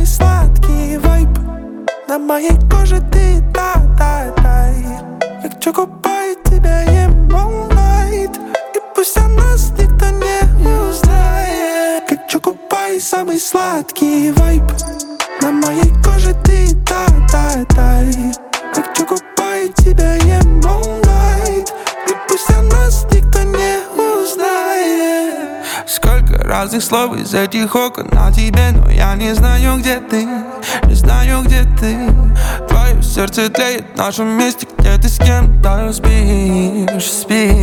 сладкий вайб. На моей коже ты тай. Я хочу купать тебя, ем all night. И пусть о нас никто не узнает. Хочу купать самый сладкий вайб. На моей коже ты тай. Я хочу купать тебя, ем all night. И пусть о нас никто не узнает. Сколько разных слов из этих окон на тебе, но я не знаю, где ты, не знаю, где ты. Твое сердце тлеет в нашем месте, где ты с кем-то спишь.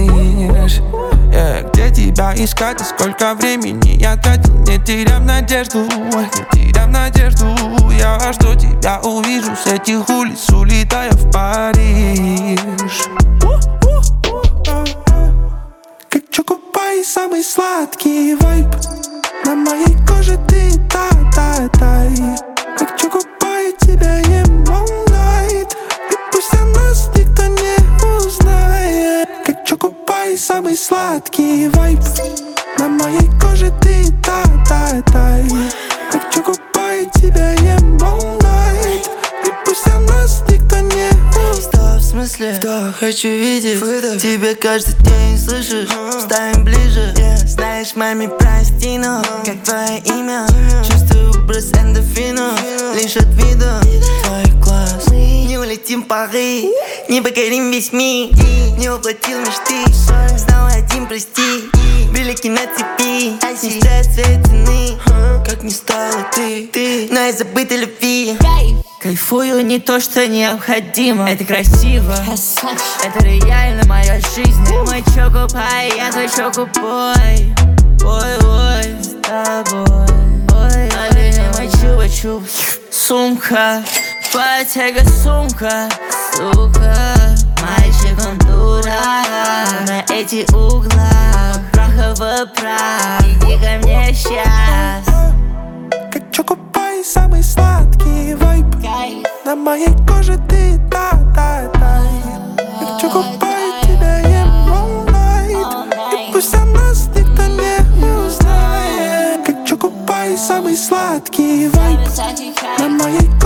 Где тебя искать и сколько времени я тратил, не теряв надежду, не теряв надежду. Я жду тебя, увижу с этих улиц, улетая в Париж. Хочу купать самый сладкий вайб. На моей коже ты тай. Хочу купать тебя, ем all night. И пусть о нас никто не узнает. Хочу купать самый сладкий вайб. На моей коже ты тай. Хочу купать тебя, ем all night. И пусть о нас никто не узнает. Что в смысле? Что хочу видеть? Выдох. Тебя каждый день слышишь? Ставим ближе. Знаешь, маме, прости, но как твое имя? Чувствую брос эндорфинов лишь от вида твоих глаз. Не улетим в Париж, не покорим весь мир. Не воплотил мечты, снова один прости. Брелики на цепи, не стоят своей цены. Как не стала ты, но я забыта любви. Кайфую не то, что необходимо. Это красиво, это реально моя жизнь. Ты мой чокупай, я твой чокупой. Ой, с тобой. Ой, ты мой чупа-чуп. Сумка, потяга сумка. Сука, мальчик он дурак. На этих углах праховый прах. Иди ко мне сейчас. Хочу купать самый сладкий вайб. На моей коже ты тай. Я хочу купать тебя, ем all night. И пусть о нас никто не узнает. Хочу купать самый сладкий вайб. На моей